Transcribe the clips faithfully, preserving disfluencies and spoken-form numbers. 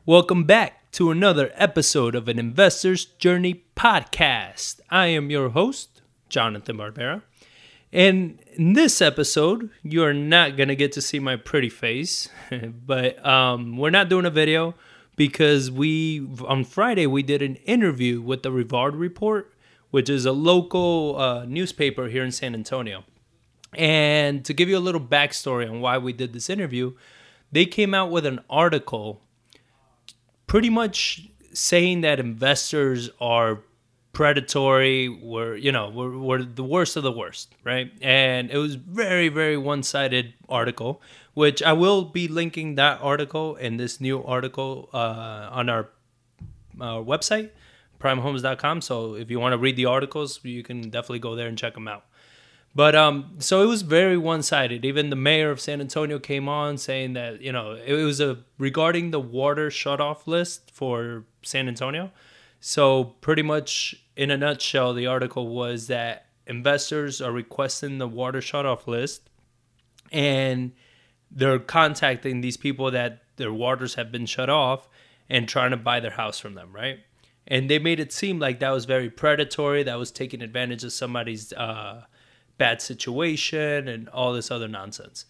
Welcome back to another episode of an Investor's Journey podcast. I am your host, Jonathan Barbera. And in this episode, you are not going to get to see my pretty face, but um, we're not doing a video because we, on Friday, we did an interview with the Rivard Report, which is a local uh, newspaper here in San Antonio. And to give you a little backstory on why we did this interview, they came out with an article pretty much saying that investors are predatory, we're, you know, we're, we're the worst of the worst, right? And it was very, very one-sided article, which I will be linking that article and this new article uh, on our, our website, prime homes dot com. So if you want to read the articles, you can definitely go there and check them out. But um, so it was very one-sided. Even the mayor of San Antonio came on saying that, you know, it was a regarding the water shutoff list for San Antonio. So pretty much in a nutshell, the article was that investors are requesting the water shutoff list and they're contacting these people that their waters have been shut off and trying to buy their house from them, right? And they made it seem like that was very predatory, that was taking advantage of somebody's uh bad situation and all this other nonsense.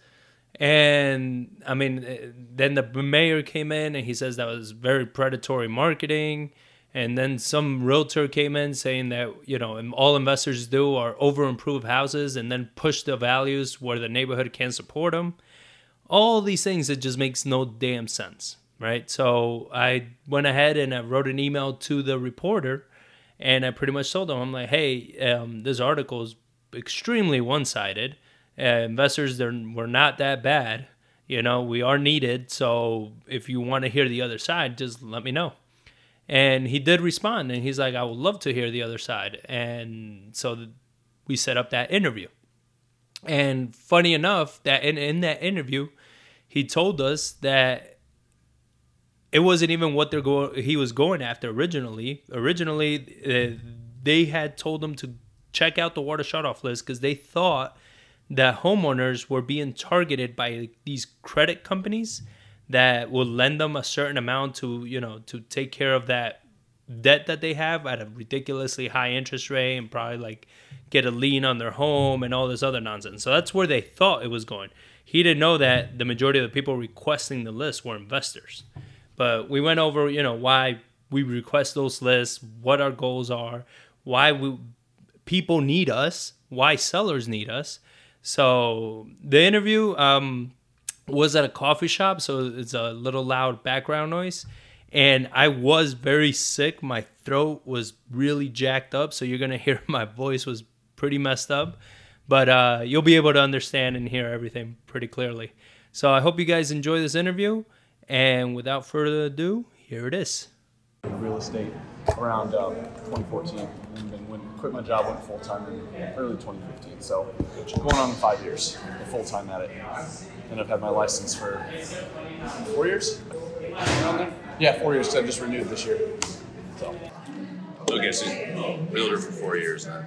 And I mean, then the mayor came in and he says that was very predatory marketing. And then some realtor came in saying that, you know, all investors do are over improve houses and then push the values where the neighborhood can't support them. All these things that just makes no damn sense, right? So I went ahead and I wrote an email to the reporter and I pretty much told them, I'm like, hey, um, this article is extremely one-sided. Uh, investors, they're, we're not that bad. You know, we are needed. So if you want to hear the other side, just let me know. And he did respond. And he's like, I would love to hear the other side. And so th- we set up that interview. And funny enough, that in, in that interview, he told us that it wasn't even what they're go- he was going after originally. Originally, uh, they had told him to check out the water shutoff list because they thought that homeowners were being targeted by these credit companies that will lend them a certain amount to, you know, to take care of that debt that they have at a ridiculously high interest rate and probably like get a lien on their home and all this other nonsense. So that's where they thought it was going. He didn't know that the majority of the people requesting the list were investors. But we went over, you know, why we request those lists, what our goals are, why we people need us, why sellers need us. So the interview um, was at a coffee shop, so it's a little loud background noise. And I was very sick. My throat was really jacked up, so you're going to hear my voice was pretty messed up. But uh, you'll be able to understand and hear everything pretty clearly. So I hope you guys enjoy this interview. And without further ado, here it is. Real estate around um, twenty fourteen, and then when quit my job, went full time in early twenty fifteen. So going on five years, full time at it. And I've had my license for four years. Yeah, four years. Cause I just renewed this year. So okay, so realtor for four years then.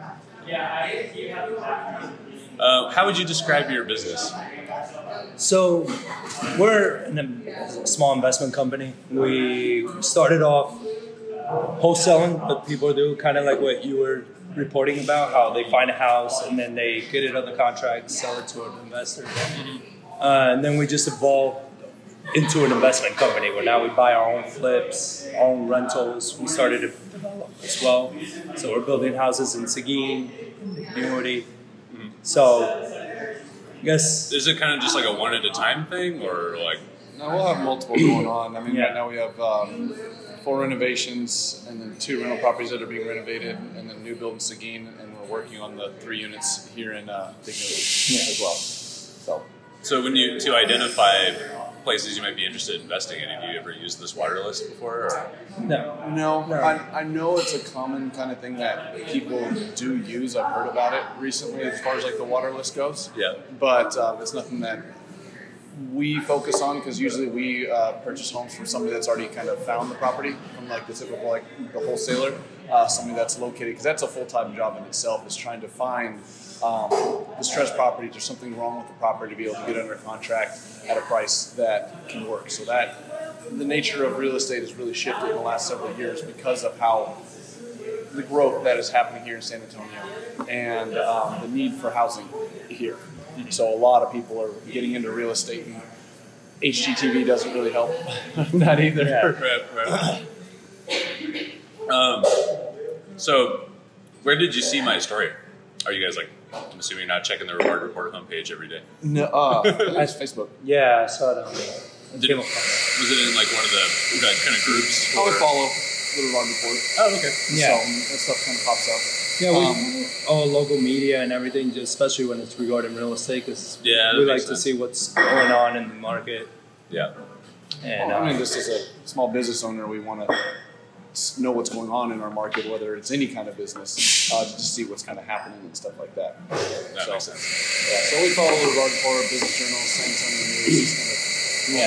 Uh, how would you describe your business? So we're a small investment company. We started off wholesaling, what people do, kind of like what you were reporting about, how they find a house and then they get it on the contract, sell it to an investor. Uh, and then we just evolved into an investment company where now we buy our own flips, our own rentals. We started to develop as well. So we're building houses in Seguin, Newry. So I guess... Is it kind of just like a one at a time thing or like... No, we'll have multiple going on. I mean, Yeah. right now we have um, four renovations and then two rental properties that are being renovated and then new build in Seguin, and we're working on the three units here in uh, Dignity Yeah. as well. So, So when you, to identify places you might be interested in investing in, have you ever used this water list before? Or? No. no, No. I, I know it's a common kind of thing that people do use. I've heard about it recently as far as like the water list goes. Yeah. But uh, it's nothing that we focus on because usually we uh, purchase homes from somebody that's already kind of found the property, from like the typical like the wholesaler, uh, somebody that's located, because that's a full-time job in itself, is trying to find um, distressed property. There's something wrong with the property to be able to get under contract at a price that can work. So that the nature of real estate has really shifted in the last several years because of how the growth that is happening here in San Antonio and um, the need for housing here. So a lot of people are getting into real estate, and H G T V doesn't really help that either. Yeah, right, right. um, so, where did you see my story? Are you guys like, I'm assuming not checking the Reward Report homepage every day? No, uh, that's Facebook. Yeah, I saw it on the Did, was it in like one of the like, kind of groups? I would or- follow the Reward Report. Oh, okay. Yeah. So that stuff kind of pops up. Yeah, we Um, all local media and everything, just especially when it's regarding real estate, because Yeah, that we like makes to sense. see what's going on in the market. Yeah. And Well, I mean, uh, just as a small business owner, we want to know what's going on in our market, whether it's any kind of business, uh, to see what's kind of happening and stuff like that. That so, makes sense. Yeah, so we follow the Reward Report, Business Journal, San Antonio News, just kind of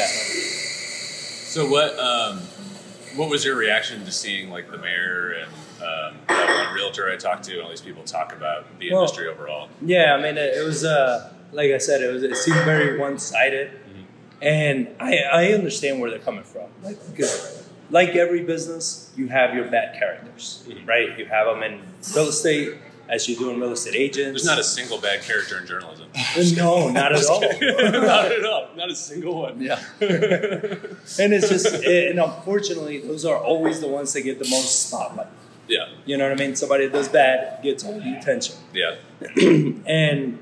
yeah. So what um, what was your reaction to seeing like the mayor and um, that one realtor I talked to and all these people talk about the Well, industry overall? Yeah, I mean, it, it was uh, like I said, it was it seemed very one-sided, and I I understand where they're coming from. Like, because like every business, you have your bad characters, right? You have them in real estate, as you do in real estate agents. There's not a single bad character in journalism. no, not at all. Not at all. Not a single one. Yeah. And it's just, and unfortunately, those are always the ones that get the most spotlight. Yeah. You know what I mean? Somebody that does bad gets all the attention. Yeah. And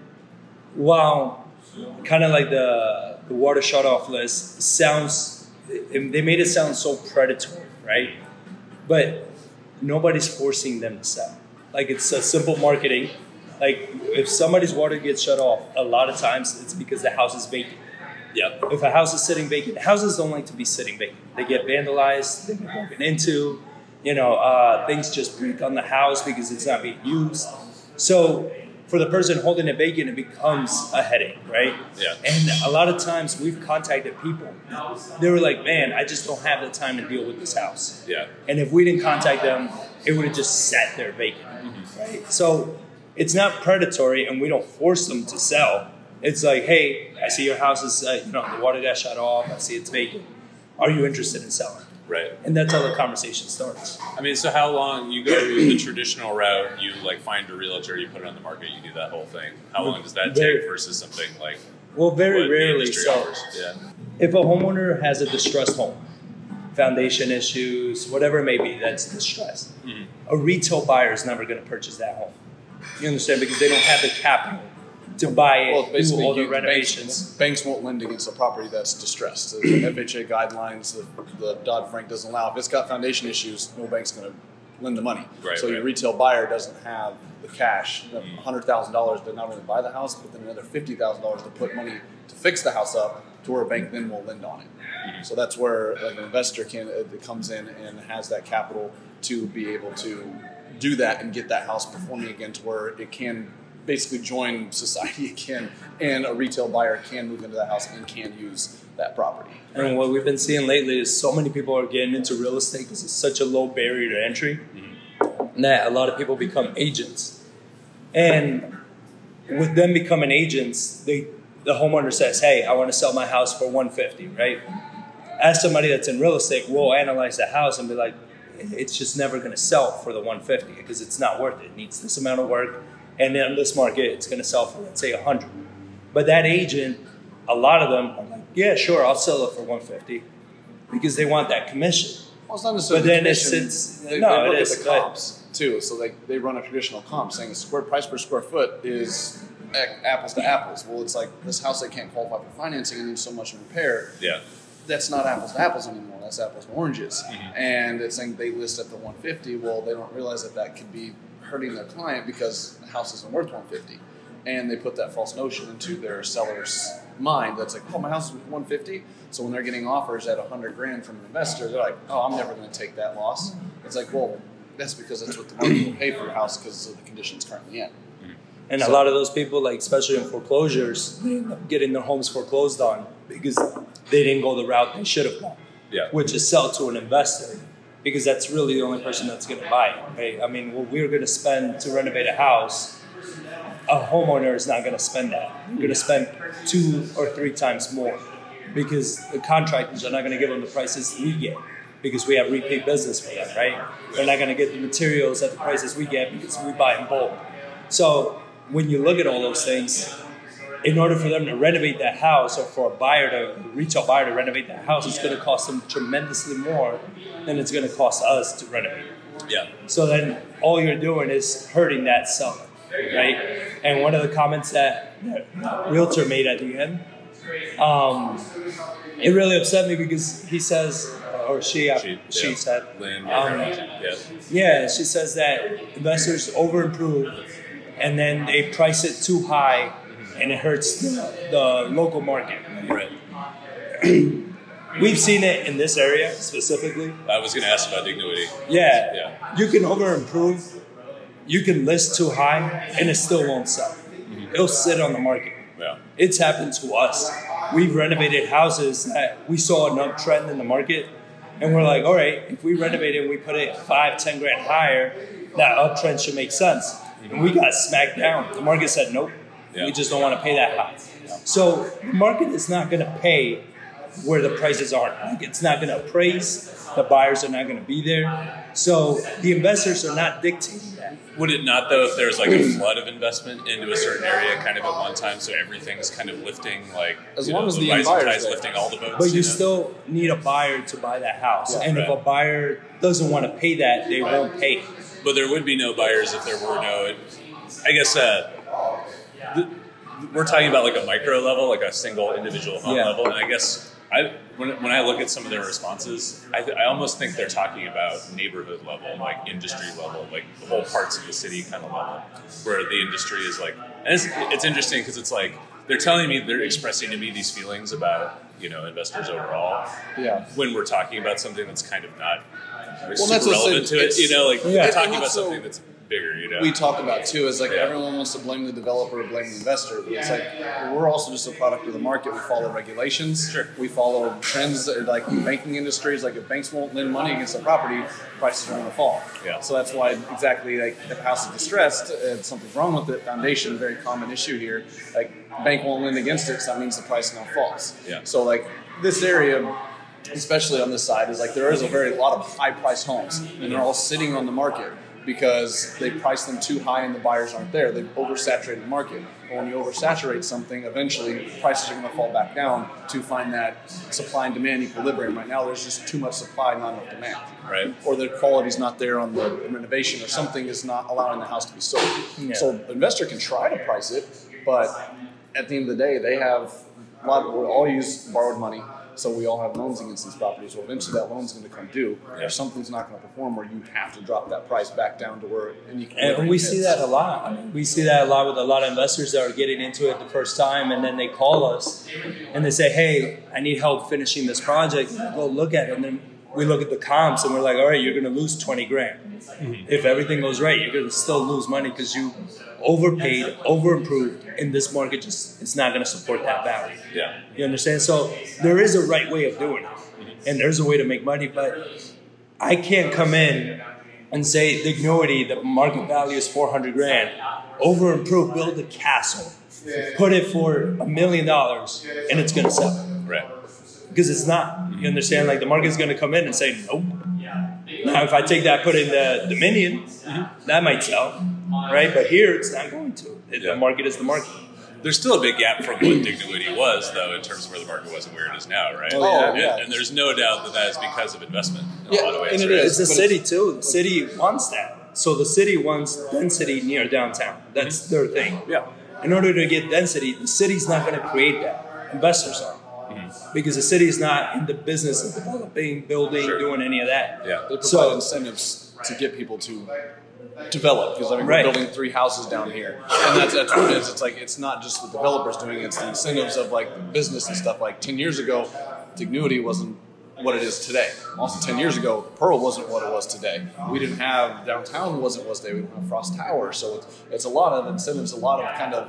while kind of like the the water shut off list sounds, they made it sound so predatory, right? But nobody's forcing them to sell. Like, it's a simple marketing. Like, if somebody's water gets shut off, a lot of times it's because the house is vacant. Yeah. If a house is sitting vacant, houses don't like to be sitting vacant. They get vandalized, they get broken into, you know, uh, things just break on the house because it's not being used. So for the person holding it vacant, it becomes a headache, right? Yeah. And a lot of times we've contacted people. They were like, man, I just don't have the time to deal with this house. Yeah. And if we didn't contact them, it would have just sat there vacant, right? So it's not predatory, and we don't force them to sell. It's like, hey, I see your house is, uh, you know, the water got shut off. I see it's vacant. Are you interested in selling? Right. And that's how the conversation starts. I mean, so how long you go the traditional route? You like find a realtor, you put it on the market, you do that whole thing. How long does that Very- take versus something like Well, very what the rarely. industry So offers? Yeah. if a homeowner has a distressed home, foundation issues, whatever it may be, that's distressed. Mhm. A retail buyer is never going to purchase that home. You understand? Because they don't have the capital to buy it, Well, do basically, all the you- renovations. Banks, banks won't lend against a property that's distressed. The F H A guidelines, the, the Dodd-Frank doesn't allow. If it's got foundation issues, no bank's going to lend the money. Right, so your right. retail buyer doesn't have the cash, the Mm. one hundred thousand dollars to not only buy the house, but then another fifty thousand dollars to put money to fix the house up to where a bank then will lend on it. Mm-hmm. So that's where like an investor can uh, comes in and has that capital to be able to do that and get that house performing again to where it can basically join society again, and a retail buyer can move into that house and can use that property. And what we've been seeing lately is so many people are getting into real estate because it's such a low barrier to entry that a lot of people become agents. And with them becoming agents, they the homeowner says, hey, I want to sell my house for one hundred fifty thousand dollars, right? As somebody that's in real estate, we'll analyze the house and be like, it's just never going to sell for the one hundred fifty thousand dollars because it's not worth it. It needs this amount of work. And in this market, it's going to sell for, let's say, one hundred. But that agent, a lot of them are like, yeah, sure, I'll sell it for one hundred fifty because they want that commission. Well, it's not necessarily But then the it's- commission. it's- they, no, they it look is, at the but- comps too. So they, they run a traditional comp saying the square price per square foot is a- apples to apples. Well, it's like this house that can't qualify for financing and needs so much in repair. Yeah. That's not apples to apples anymore. That's apples to oranges. Mm-hmm. And it's saying they list at the one hundred fifty. Well, they don't realize that that could be hurting their client because the house isn't worth one hundred fifty. And they put that false notion into their seller's mind that's like, oh, my house is worth one hundred fifty. So when they're getting offers at one hundred grand from an investor, they're like, oh, I'm never going to take that loss. It's like, well, that's because that's what the market will pay for your house because of the conditions currently in. And So- a lot of those people, like especially in foreclosures, they end up getting their homes foreclosed on because they didn't go the route they should have gone, Yeah. which is sell to an investor, because that's really the only person that's going to buy it. Right? I mean, what we're going to spend to renovate a house, a homeowner is not going to spend that. You're going to spend two or three times more because the contractors are not going to give them the prices we get because we have repeat business for them, right? They're not going to get the materials at the prices we get because we buy in bulk. So when you look at all those things, in order for them to renovate that house or for a buyer to, a retail buyer to renovate that house, it's going to cost them tremendously more than it's going to cost us to renovate. Yeah. So then all you're doing is hurting that seller, right? And one of the comments that that realtor made at the end, um, it really upset me because he says, or she, she, she yeah. said, Lynn, um, yeah. yeah, she says that investors over-improve and then they price it too high and it hurts the, the local market. Right. We've seen it in this area specifically. I was going to ask about Dignity. Yeah. Yeah. You can over-improve, you can list too high, and it still won't sell. Mm-hmm. It'll sit on the market. Yeah. It's happened to us. We've renovated houses that we saw an uptrend in the market, and we're like, all right, if we renovate it and we put it five, ten grand higher, that uptrend should make sense. And we got smacked down. The market said, nope, yeah. we just don't want to pay that high. Yeah. So the market is not going to pay where the prices are. Like, it's not going to appraise. The buyers are not going to be there. So the investors are not dictating that. Would it not, though, if there's like a flood of investment into a certain area kind of at one time, so everything's kind of lifting, like, as you long know, as the the rising buyer's tide's there. lifting all the boats. But you, you know? still need a buyer to buy that house. Yeah, and right. if a buyer doesn't want to pay that, they won't pay it. But there would be no buyers if there were no, I guess, uh, the, we're talking about like a micro level, like a single individual home Yeah. level, and I guess I when, when I look at some of their responses, I, th- I almost think they're talking about neighborhood level, like industry level, like the whole parts of the city kind of level, where the industry is like, and it's, it's interesting because it's like they're telling me, they're expressing to me these feelings about, you know, investors overall. Yeah. When we're talking about something that's kind of not well, Well, super that's what's relevant in- to it, you know, like Yeah. we're talking And about also- something that's bigger, you know. we talk about too is like Yeah. everyone wants to blame the developer or blame the investor, but it's like we're also just a product of the market. We follow regulations. Sure. We follow trends that are like banking industries. Like if banks won't lend money against a property, prices are going to fall. Yeah. So that's why exactly like if a house is distressed and something's wrong with it, foundation, very common issue here. Like bank won't lend against it, so that means the price now falls. Yeah. So like this area, especially on this side, is like there is a very lot of high priced homes, and they're all sitting on the market because they price them too high and the buyers aren't there. They've oversaturated the market. But when you oversaturate something, eventually prices are going to fall back down to find that supply and demand equilibrium. Right now, there's just too much supply, not enough demand. Right. Or the quality's not there on the renovation, or something is not allowing the house to be sold. Yeah. So the investor can try to price it, but at the end of the day, they have a lot. We all use borrowed money. So we all have loans against these properties. Well, eventually that loan's going to come due. Yeah. If something's not going to perform, where you have to drop that price back down to where an equilibrium And we hits. see that a lot. I mean, we see that a lot with a lot of investors that are getting into it the first time, and then they call us and they say, "Hey, I need help finishing this project." And I go look at it, and then we look at the comps, and we're like, "All right, you're going to lose twenty grand. Mm-hmm. If everything goes right, you're going to still lose money because you overpaid, overimproved, and this market just it's not going to support that value." Yeah. You understand? So there is a right way of doing it, and there's a way to make money, but I can't come in and say Dignity, the market value is four hundred grand, over improve, build a castle, put it for a million dollars, and it's going to sell. Right. Because it's not. You understand? Like the market's going to come in and say, nope. Now, if I take that, put in the Dominion, that might sell, right? But here, it's not going to. It, Yeah. The market is the market. There's still a big gap from what Dignity was, though, in terms of where the market was and where it is now, right? Oh, yeah, and, yeah. and there's no doubt that that is because of investment in Yeah, a lot of ways. and it right? is. It's the But city too. The city wants that. So the city wants density near downtown. That's their thing. Yeah. In order to get density, the city's not going to create that. Investors are. Because the city is not in the business of developing, building, Sure. doing any of that. Yeah. They provide So- incentives to get people to develop, because I mean, Right. we're building three houses down here, and that's that's what it is. It's like it's not just the developers doing it; it's the incentives of like the business and stuff. Like ten years ago, Dignity wasn't what it is today. Also, ten years ago, Pearl wasn't what it was today. We didn't have downtown wasn't what it was today. We didn't have Frost Tower, so it's, it's a lot of incentives, a lot of kind of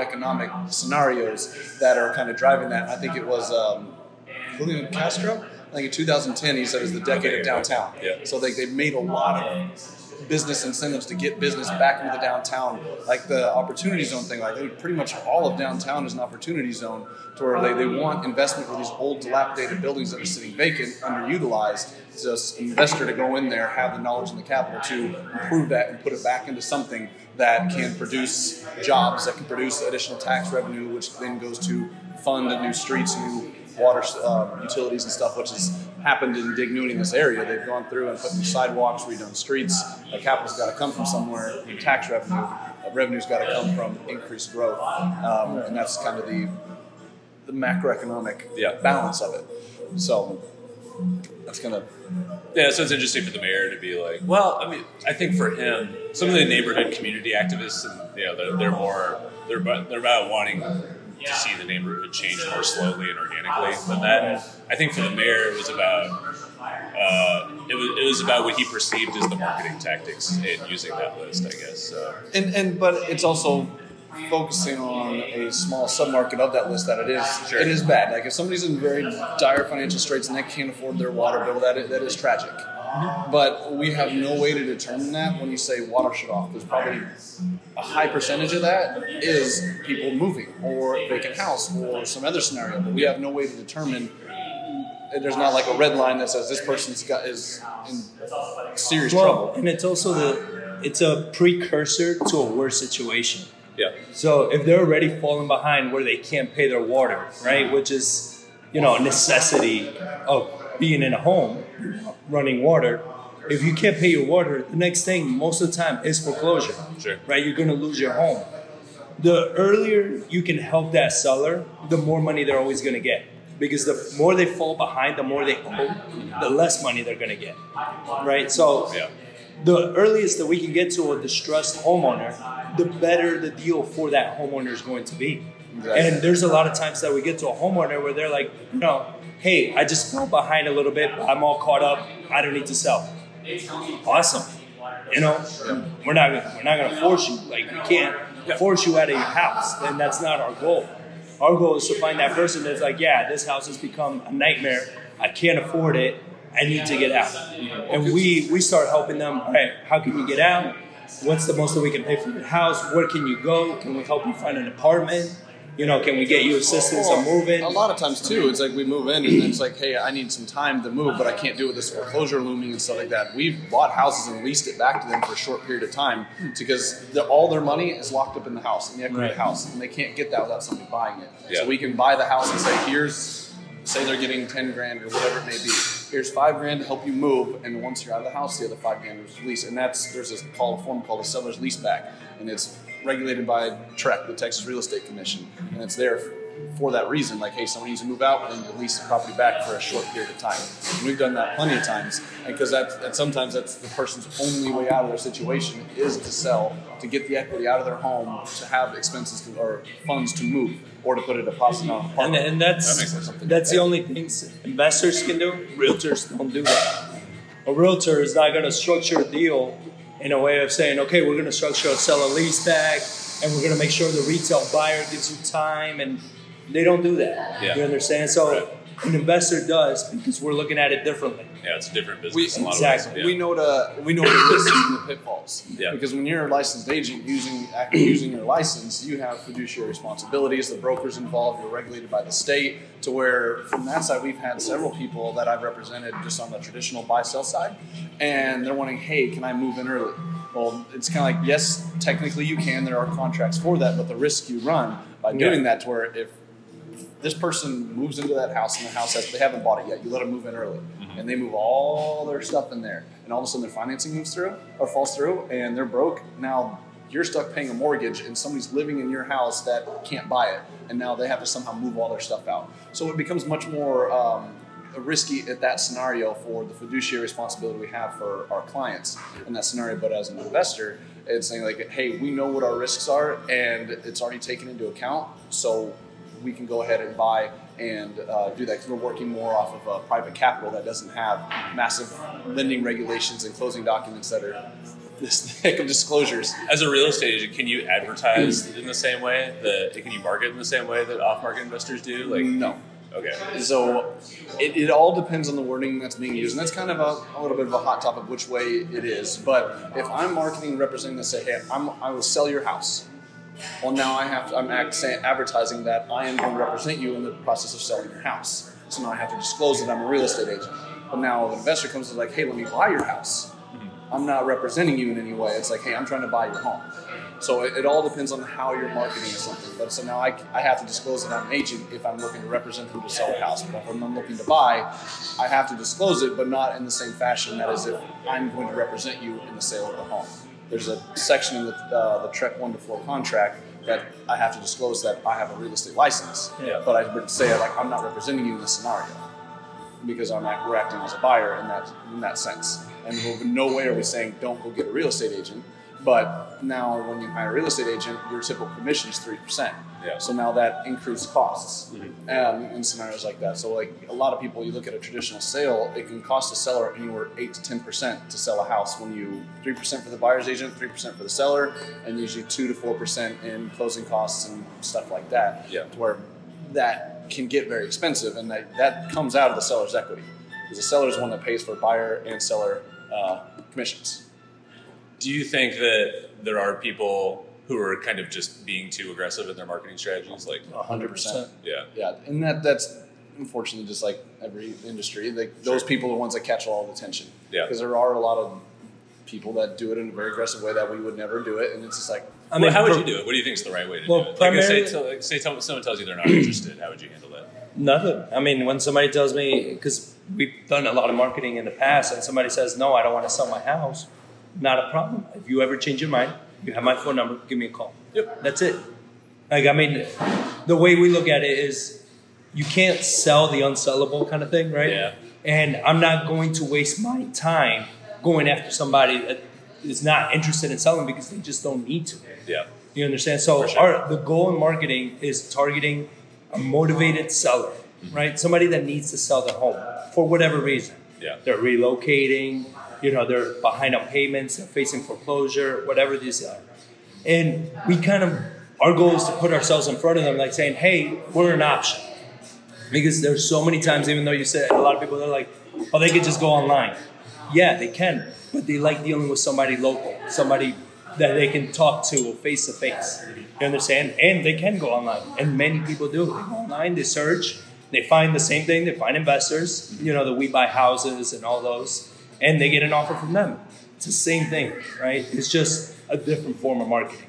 macroeconomic scenarios that are kind of driving that. I think it was um, Julian Castro. I think in two thousand ten, he said it was the decade of downtown. Yeah. So they, they made a lot of business incentives to get business back into the downtown. Like the opportunity zone thing, like they, pretty much all of downtown is an opportunity zone to where they, they want investment for these old dilapidated buildings that are sitting vacant, underutilized. Just an investor to go in there, have the knowledge and the capital to improve that and put it back into something that can produce jobs, that can produce additional tax revenue, which then goes to fund new streets, new water uh, utilities and stuff, which has happened in Dignity in this area. They've gone through and put new sidewalks, redone streets. The capital's got to come from somewhere. New tax revenue, uh, revenue's got to come from increased growth, um, and that's kind of the the macroeconomic Yeah. balance of it. So that's gonna. Yeah, so it's interesting for the mayor to be like, well, I mean, I think for him, some of the neighborhood community activists, and you know, they're, they're more, they're about, they're about wanting to see the neighborhood change more slowly and organically. But that, I think for the mayor, it was about, uh, it was it was about what he perceived as the marketing tactics in using that list, I guess. So. And and but it's also focusing on a small submarket of that list that it is Sure. it is bad. Like if somebody's in very dire financial straits and they can't afford their water bill, that is, that is tragic. But we have no way to determine that when you say water shut off. There's probably a high percentage of that is people moving or a vacant house or some other scenario. But we have no way to determine. There's not like a red line that says this person's got is in serious Well, trouble. and it's also the it's a precursor to a worse situation. Yeah. So if they're already falling behind where they can't pay their water, right, which is, you know, a necessity of being in a home, running water. If you can't pay your water, the next thing most of the time is foreclosure, Sure. right? You're going to lose your home. The earlier you can help that seller, the more money they're always going to get. Because the more they fall behind, the more they owe, the less money they're going to get, right? So Yeah. the earliest that we can get to a distressed homeowner, the better the deal for that homeowner is going to be. Exactly. And there's a lot of times that we get to a homeowner where they're like, you know, hey, I just fell behind a little bit. I'm all caught up. I don't need to sell. Awesome. You know, we're not we're not going to force you. Like, we can't force you out of your house. And that's not our goal. Our goal is to find that person that's like, yeah, this house has become a nightmare. I can't afford it. I need to get out. And we, we start helping them, all right, how can you get out? What's the most that we can pay for your house? Where can you go? Can we help you find an apartment? You know, can we get you assistance on moving? A lot of times too, it's like we move in and it's like, hey, I need some time to move, but I can't do it with this foreclosure looming and stuff like that. We've bought houses and leased it back to them for a short period of time because the, all their money is locked up in the house, in the equity of the house, and they can't get that without somebody buying it. Yeah. So we can buy the house and say, here's, say they're getting ten grand or whatever it may be. Here's five grand to help you move, and once you're out of the house, the other five grand is lease. And that's there's a call a form called a seller's lease back, and it's regulated by T R E C, the Texas Real Estate Commission, and it's there for that reason. Like, hey, someone needs to move out, and then lease the property back for a short period of time. And we've done that plenty of times, because that, that sometimes that's the person's only way out of their situation is to sell, to get the equity out of their home, to have expenses to, or funds to move, or to put a deposit on an And, apartment. and that's That makes sense. that's the only things investors can do. Realtors don't do that. A realtor is not going to structure a deal in a way of saying, okay, we're going to structure a sell a lease back, and we're going to make sure the retail buyer gives you time, and they don't do that. Yeah. You understand? So Right. an investor does, because we're looking at it differently. Yeah, it's a different We, business in a lot exactly. of ways. we Yeah. know the we know the risks and the pitfalls. Yeah. Because when you're a licensed agent using acting using your license, you have fiduciary responsibilities. The broker's involved. You're regulated by the state. To where from that side, we've had several people that I've represented just on the traditional buy sell side, and they're wanting, hey, can I move in early? Well, it's kind of like, yes, technically you can. There are contracts for that, but the risk you run by doing Yeah. that, to where if this person moves into that house and the house has, they haven't bought it yet, you let them move in early, and they move all their stuff in there, and all of a sudden their financing moves through or falls through, and they're broke. Now you're stuck paying a mortgage, and somebody's living in your house that can't buy it, and now they have to somehow move all their stuff out. So it becomes much more um, risky at that scenario for the fiduciary responsibility we have for our clients in that scenario. But as an investor, it's saying like, hey, we know what our risks are, and it's already taken into account, so we can go ahead and buy and uh, do that, because we're working more off of a private capital that doesn't have massive lending regulations and closing documents that are this heck of disclosures. As a real estate agent, can you advertise in the same way that can you market in the same way that off-market investors do? Like, No. Okay. So it, it all depends on the wording that's being used, and that's kind of a, a little bit of a hot topic which way it is. But if I'm marketing and representing this, say, hey, I'm, I will sell your house. Well, now I have to, I'm act, say, advertising that I am going to represent you in the process of selling your house. So now I have to disclose that I'm a real estate agent. But now if an investor comes and like, hey, let me buy your house. Mm-hmm. I'm not representing you in any way. It's like, hey, I'm trying to buy your home. So it, it all depends on how you're marketing something. But so now I, I have to disclose that I'm an agent if I'm looking to represent them to sell a house. But if I'm looking to buy, I have to disclose it, but not in the same fashion that as if I'm going to represent you in the sale of the home. There's a section in the, uh, the Trek one to four contract that I have to disclose that I have a real estate license. Yeah. But I would say like I'm not representing you in this scenario because I'm act, we're acting as a buyer in that in that sense. And in no way are we saying don't go get a real estate agent. But now when you hire a real estate agent, your typical commission is three percent. Yeah. So now that increases costs Mm-hmm. um, in scenarios like that. So like a lot of people, you look at a traditional sale, it can cost a seller anywhere eight to ten percent to sell a house. When you three percent for the buyer's agent, three percent for the seller, and usually two to four percent in closing costs and stuff like that. Yeah. To where that can get very expensive, and that, that comes out of the seller's equity. Because the seller is the one that pays for buyer and seller uh, commissions. Do you think that there are people who are kind of just being too aggressive in their marketing strategies? Like, one hundred percent. yeah. Yeah, and that that's unfortunately just like every industry. Like those Sure. people are the ones that catch all the attention. Yeah. Because there are a lot of people that do it in a very aggressive way that we would never do it, and it's just like, I Well, how would per- you do it? What do you think is the right way to Well, do it? Like, say, primarily- tell- like, say tell- someone tells you they're not interested. How would you handle that? Nothing. I mean, when somebody tells me, because we've done a lot of marketing in the past, and somebody says, no, I don't want to sell my house, not a problem. If you ever change your mind, you have my phone number, give me a call. Yep. That's it. Like, I mean, the way we look at it is you can't sell the unsellable kind of thing, right? Yeah. And I'm not going to waste my time going after somebody that is not interested in selling because they just don't need to. Yeah. You understand? So For sure. our the goal in marketing is targeting a motivated seller, right? Somebody that needs to sell their home for whatever reason. Yeah. They're relocating, you know, they're behind on payments, they're facing foreclosure, whatever these are. And we kind of, our goal is to put ourselves in front of them, like saying, hey, we're an option. Because there's so many times, even though you said a lot of people, they're like, oh, they could just go online. Yeah, they can, but they like dealing with somebody local, somebody that they can talk to face to face. You understand? And they can go online, and many people do. They go online, they search, they find the same thing. They find investors, you know, that we buy houses and all those, and they get an offer from them. It's the same thing, right? It's just a different form of marketing.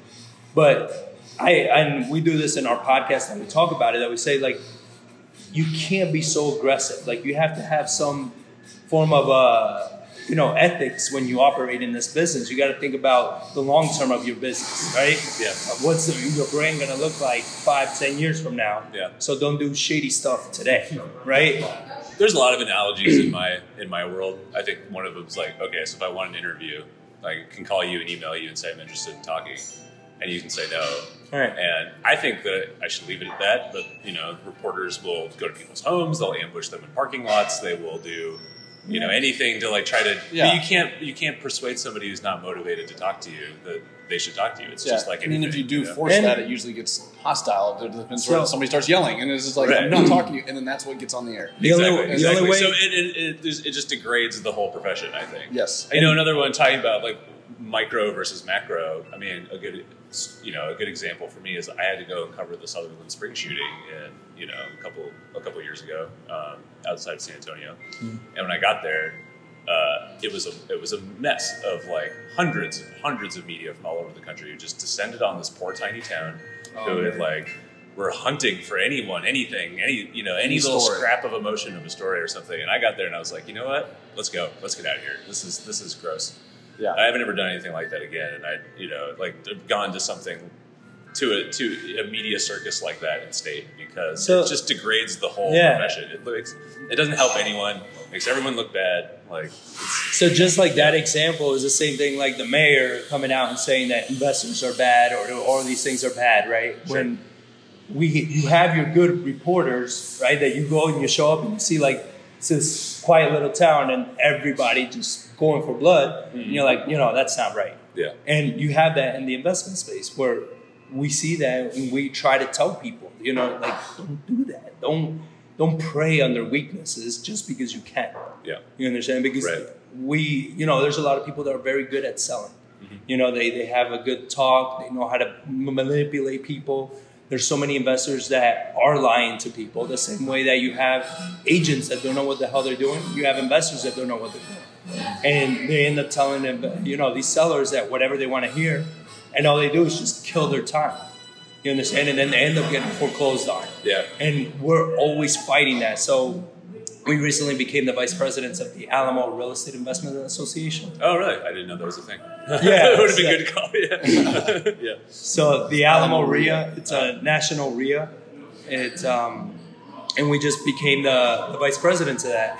But I and we do this in our podcast, and we talk about it. That we say like, you can't be so aggressive. Like you have to have some form of uh, you know, ethics when you operate in this business. You got to think about the long term of your business, right? Yeah. Uh, What's the, your brand going to look like five, ten years from now? Yeah. So don't do shady stuff today, right? There's a lot of analogies in my in my world. I think one of them is like, okay, so if I want an interview, I can call you and email you and say I'm interested in talking, and you can say no. All right. And I think that I should leave it at that. But you know, reporters will go to people's homes. They'll ambush them in parking lots. They will do, you know, anything to like try to. Yeah. But you can't you can't persuade somebody who's not motivated to talk to you that they should talk to you. It's yeah. just like and then anything. if you do know? force And- that, it usually gets hostile. There depends So- where somebody starts yelling, and it's just like, Right. I'm not talking to you, and then that's what gets on the air. The only- Exactly. the exactly. only way- so it, it, it, there's- it just degrades the whole profession, I think. Yes. You know, another one talking about like micro versus macro. I mean, a good, you know, a good example for me is I had to go and cover the Sutherland Spring shooting, in, you know, a couple a couple years ago, um, outside of San Antonio. Mm-hmm. And when I got there, uh, it was a it was a mess of like hundreds and hundreds of media from all over the country who just descended on this poor tiny town, who had like were hunting for anyone, anything, any you know, any, Any little story. scrap of emotion of a story or something. And I got there and I was like, you know what? Let's go. Let's get out of here. This is this is gross. Yeah. I haven't ever done anything like that again. And I, you know, like I've gone to something to a to a media circus like that in state because So- it just degrades the whole Yeah. profession. It looks, it doesn't help anyone. Makes everyone look bad. Like it's, So just like that example is the same thing like the mayor coming out and saying that investors are bad or all these things are bad, right? Sure. When we you have your good reporters, right, that you go and you show up and you see like it's this quiet little town and everybody just going for blood, and you're like, you know, that's not right. yeah. And you have that in the investment space where we see that and we try to tell people, you know, like, don't do that. Don't don't prey on their weaknesses just because you can. Yeah. You understand? Because Right. we, you know, there's a lot of people that are very good at selling. Mm-hmm. You know, they, they have a good talk. They know how to manipulate people. There's so many investors that are lying to people the same way that you have agents that don't know what the hell they're doing. You have investors that don't know what they're doing. And they end up telling them, you know, these sellers that whatever they want to hear, and all they do is just kill their time. You understand? And then they end up getting foreclosed on. Yeah. And we're always fighting that. So we recently became the vice presidents of the Alamo Real Estate Investment Association. Oh, really? I didn't know that was a thing. Yeah. It would have been good to call. Yeah. Yeah. So the Alamo R I A, it's a national R I A. It's, um, and we just became the, the vice presidents of that.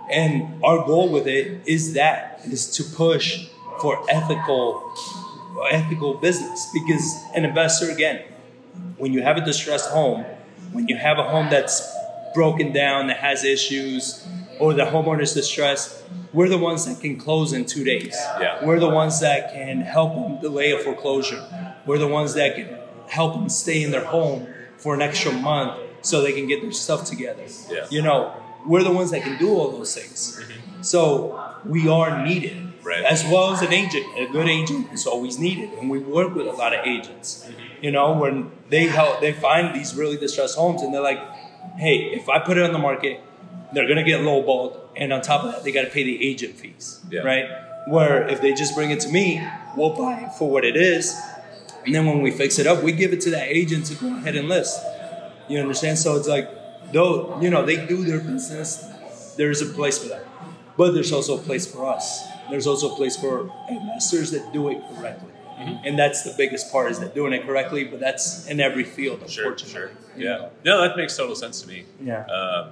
And our goal with it is that, is to push for ethical, ethical business. Because an investor, again, when you have a distressed home, when you have a home that's broken down, that has issues, or the homeowner's distressed, we're the ones that can close in two days. Yeah. We're the ones that can help them delay a foreclosure. We're the ones that can help them stay in their home for an extra month so they can get their stuff together. Yeah. You know, we're the ones that can do all those things. Mm-hmm. So we are needed. Right. As well as an agent. A good agent is always needed. And we work with a lot of agents. Mm-hmm. You know, when they help, they find these really distressed homes and they're like, hey, if I put it on the market, they're going to get lowballed. And on top of that, they got to pay the agent fees. Yeah. Right? Where if they just bring it to me, we'll buy it for what it is. And then when we fix it up, we give it to that agent to go ahead and list. You understand? So it's like, though, you know, they do their business. There's a place for that. But there's also a place for us. There's also a place for investors that do it correctly. Mm-hmm. And that's the biggest part, is that doing it correctly, but that's in every field, unfortunately. Sure, sure. Yeah. No, that makes total sense to me. Yeah. Um,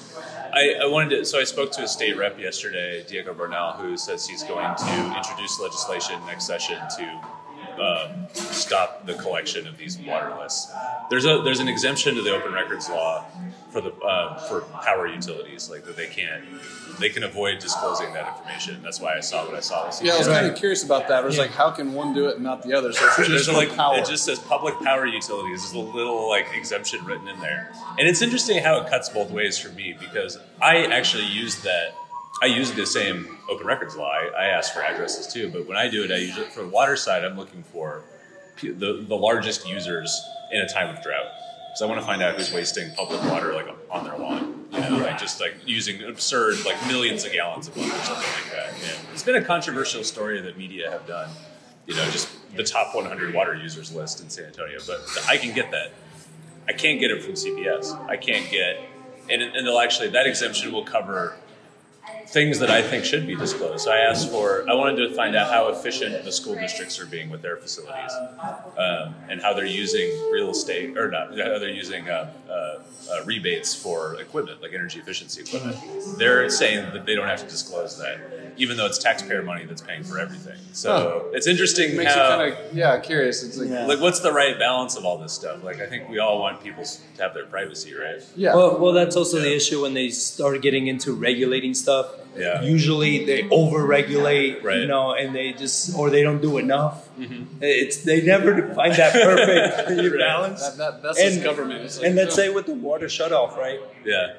I, I wanted to, so I spoke to a state rep yesterday, Diego Bernal, who says he's going to introduce legislation next session to um, stop the collection of these water lists. There's a there's an exemption to the open records law for the uh, for power utilities, like that they can they can avoid disclosing that information. That's why I saw what I saw. Yeah, I was Right. kind of curious about that. It was Yeah. like, how can one do it and not the other? So it's There's just a, for like power. it just says public power utilities. There's a little like exemption written in there, and it's interesting how it cuts both ways for me, because I actually use that. I use the same open records law. I, I ask for addresses too, but when I do it, I usually for the water side, I'm looking for the the largest users in a time of drought, because I want to find out who's wasting public water like on their lawn. You know, like just like using absurd like millions of gallons of water or something like that. And it's been a controversial story that media have done. You know, just the top one hundred water users list in San Antonio, but I can get that. I can't get it from C P S. I can't get, and and they'll actually that exemption will cover things that I think should be disclosed. So I asked for, I wanted to find out how efficient the school districts are being with their facilities, um, and how they're using real estate, or not, how they're using uh, uh, uh, rebates for equipment, like energy efficiency equipment. They're saying that they don't have to disclose that, even though it's taxpayer money that's paying for everything. So Huh. it's interesting It makes how, you kind of, yeah, curious. It's like, Yeah. yeah. like, what's the right balance of all this stuff? Like, I think we all want people to have their privacy, right? Well, well, that's also Yeah. the issue when they start getting into regulating stuff. Yeah. Usually they over-regulate, Right. you know, and they just, or they don't do enough. Mm-hmm. It's they never find that perfect balance. that, that, that's And- just government. It's like, And let's no. say with the water shutoff, right? Yeah.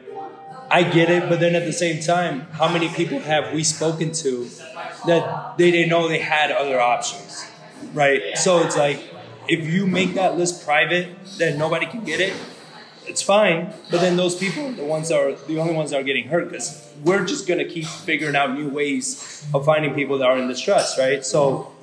I get it, but then at the same time, how many people have we spoken to that they didn't know they had other options, right? So it's like, if you make that list private, then nobody can get it. It's fine, but then those people are the ones that are the only ones that are getting hurt, because we're just gonna keep figuring out new ways of finding people that are in distress, right? So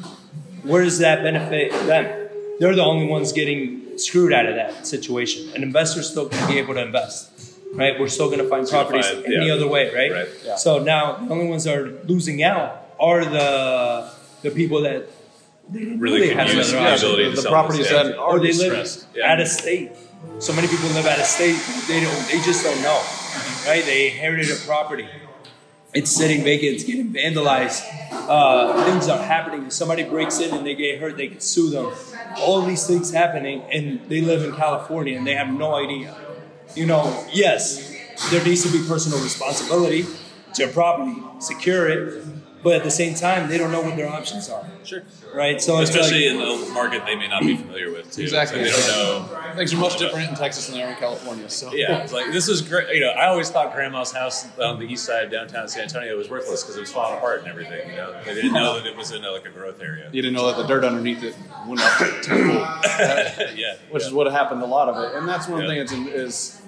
where does that benefit them? They're the only ones getting screwed out of that situation. An investor's still gonna be able to invest, right? We're still gonna find properties find- any yeah. other way, right? Right. Yeah. So now the only ones that are losing out are the the people that they didn't Really know they can had use another the option. ability the to sell properties this, yeah. that or are they live distressed, yeah. out of state. So many people live out of state. They don't. They just don't know, right? They inherited a property. It's sitting vacant. It's getting vandalized. Uh, things are happening. If somebody breaks in and they get hurt, they can sue them. All these things happening, and they live in California and they have no idea. You know, yes, there needs to be personal responsibility their property, secure it, but at the same time, they don't know what their options are. Sure. Right? So especially it's like, in the market they may not be familiar with, too. Exactly. So they don't know. Things are much different in Texas than they are in California. So Yeah, it's like, this is great. You know, I always thought Grandma's house on the east side of downtown San Antonio was worthless because it was falling apart and everything. You know, they didn't know that it was in a, like a growth area. you didn't know that the dirt underneath it went up tenfold, yeah, which yeah. is what happened. A lot of it, and that's one Yeah. thing. Is, is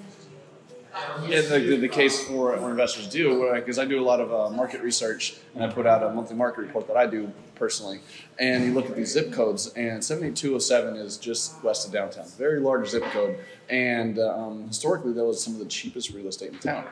yeah, the, the case for what investors do, because I do a lot of uh, market research, and I put out a monthly market report that I do personally. And you look at these zip codes, and seven eight two oh seven is just west of downtown, very large zip code. And um, historically, that was some of the cheapest real estate in town.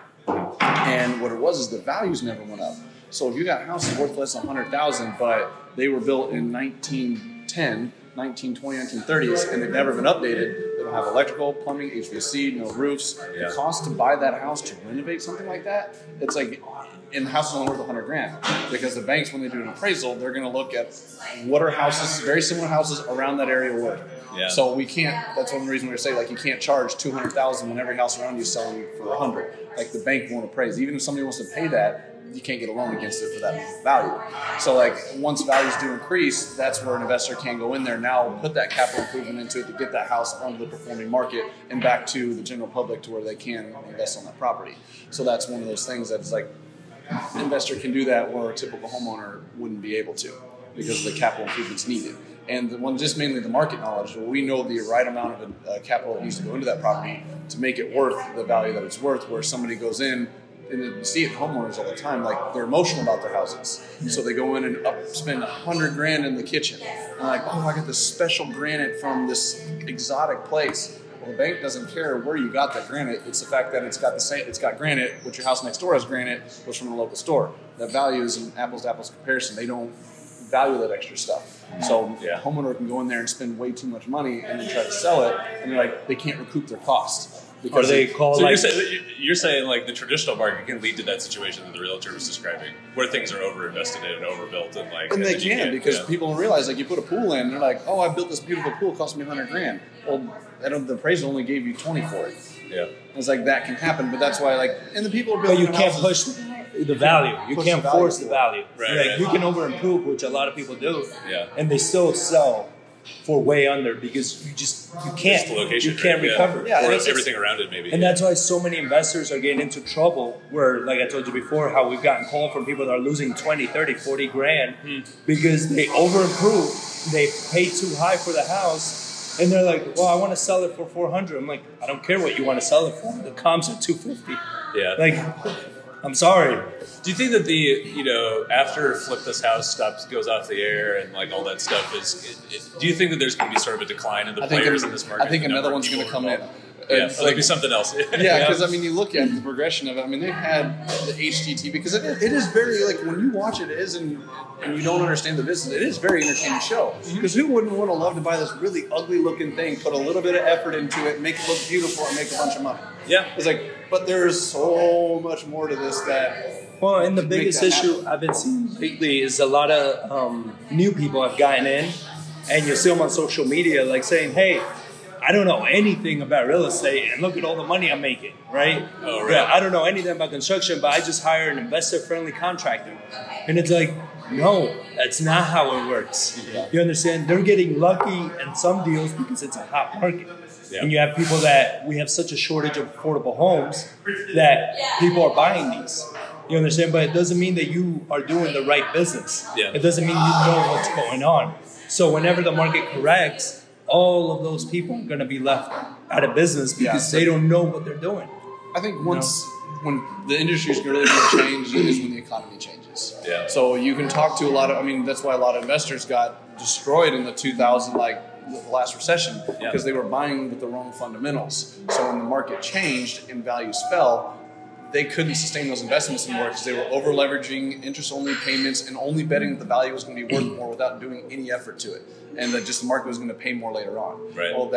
And what it was is the values never went up. So if you got houses worth less than one hundred thousand dollars, but they were built in nineteen ten, nineteen twenty, nineteen thirties, and they've never been updated. They don't have electrical, plumbing, H V A C, no roofs. Yeah. The cost to buy that house, to renovate something like that, it's like, and the house is only worth one hundred grand. Because the banks, when they do an appraisal, they're going to look at what are houses, very similar houses around that area worth. Yeah. So we can't, that's one reason we say, like, you can't charge two hundred thousand dollars when every house around you is selling for one hundred thousand dollars. Like, the bank won't appraise. Even if somebody wants to pay that, you can't get a loan against it for that value. So, like, once values do increase, that's where an investor can go in there now, put that capital improvement into it to get that house onto the performing market and back to the general public to where they can invest on that property. So that's one of those things that's like, an investor can do that where a typical homeowner wouldn't be able to because of the capital improvements needed. And the one, just mainly the market knowledge, where we know the right amount of uh, capital that needs to go into that property to make it worth the value that it's worth, where somebody goes in, and you see it in homeowners all the time, like they're emotional about their houses. So they go in and up, spend a hundred grand in the kitchen. And like, oh, I got this special granite from this exotic place. Well, the bank doesn't care where you got that granite. It's the fact that it's got the same, it's got granite, which your house next door has granite, was from a local store. That value is an apples to apples comparison. They don't value that extra stuff. So Yeah. a homeowner can go in there and spend way too much money and then try to sell it, and they're like, they can't recoup their cost. or they it- call So like, you're, saying, you're saying like the traditional market can lead to that situation that the realtor was describing, where things are overinvested in and overbuilt, and like And they then you can, can't- because yeah. people don't realize, like, you put a pool in, they're like, oh, I built this beautiful pool, it cost me a hundred grand. Well, I don't, the appraisal only gave you twenty for it. yeah. It's like, that can happen, but that's why, like, and the people are but building you their can't houses- push the value. You Push can't the value. force the value. Right, like right. you can over improve, which a lot of people do. Yeah. And they still sell for way under because you just you can't Just the location, you can't right? recover. Yeah, or it's- everything around it, maybe. And that's why so many investors are getting into trouble where, like I told you before, how we've gotten called from people that are losing twenty, thirty, forty grand because they over improve, they pay too high for the house, and they're like, well, I want to sell it for four hundred. I'm like, I don't care what you want to sell it for. The comps are two fifty. yeah. Like, I'm sorry. Do you think that the you know after Flip This House stops goes off the air and like all that stuff is? It, it, do you think that there's going to be sort of a decline in the I think, players in this market? I think The number another of one's going to people come in. involved? Uh, Yeah, it's so it'll be something else. Yeah, because I mean, you look at the progression of it. I mean, they've had the H G T V because it, it is very like when you watch it, it is and and you don't understand the business. It is a very entertaining show because who wouldn't want to love to buy this really ugly looking thing, put a little bit of effort into it, make it look beautiful, and make a bunch of money? Yeah. It's like, but there's so much more to this that. Well, and the Make biggest that issue happen. I've been seeing lately is a lot of um, new people have gotten in, and you see them on social media like saying, hey, I don't know anything about real estate, and look at all the money I'm making, right? Oh, right. Yeah, I don't know anything about construction, but I just hired an investor-friendly contractor. And it's like, no, that's not how it works. Yeah. You understand? They're getting lucky in some deals because it's a hot market. Yeah. And you have people that, we have such a shortage of affordable homes that people are buying these. You understand? But it doesn't mean that you are doing the right business. Yeah. It doesn't mean you know what's going on. So whenever the market corrects, all of those people are going to be left out of business because Yeah. they don't know what they're doing. I think once when the industry is really going to change is when the economy changes. Yeah. So you can talk to a lot of. I mean, that's why a lot of investors got destroyed in the two thousand like the last recession Yeah. because they were buying with the wrong fundamentals. So when the market changed and values fell, they couldn't sustain those investments anymore because they were over leveraging interest-only payments and only betting that the value was going to be worth more without doing any effort to it, and that just the market was going to pay more later on. Right. Well, that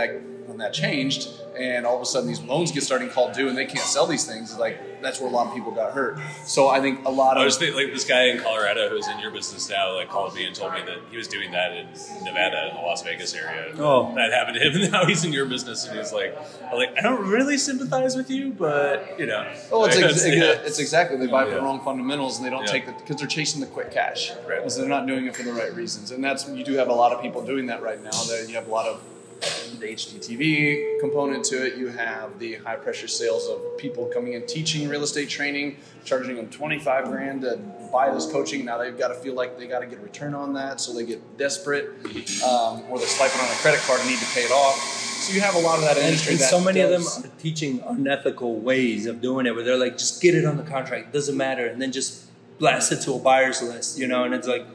when that changed, and all of a sudden these loans get starting called due, and they can't sell these things. Like that's where a lot of people got hurt. So I think a lot of I was thinking, like this guy in Colorado who's in your business now, like called me and told me that he was doing that in Nevada, in the Las Vegas area. Oh. That happened to him, and now he's in your business, and he's like, I'm like, I don't really sympathize with you, but you know. Oh, it's, like, ex- yeah. it's exactly they buy for Yeah. the wrong fundamentals, and they don't Yeah. take the because they're chasing the quick cash. Right. Because they're not doing it for the right reasons, and that's you do have a lot of people doing that right now. That you have a lot of the H D T V component to it. You have the high pressure sales of people coming in teaching real estate training, charging them twenty-five grand to buy this coaching. Now they've got to feel like they got to get a return on that, so they get desperate, um, or they swipe it on a credit card and need to pay it off. So you have a lot of that And, industry. and that so many does, of them are teaching unethical ways of doing it, where they're like, just get it on the contract, it doesn't matter, and then just blast it to a buyer's list, you know, and it's like,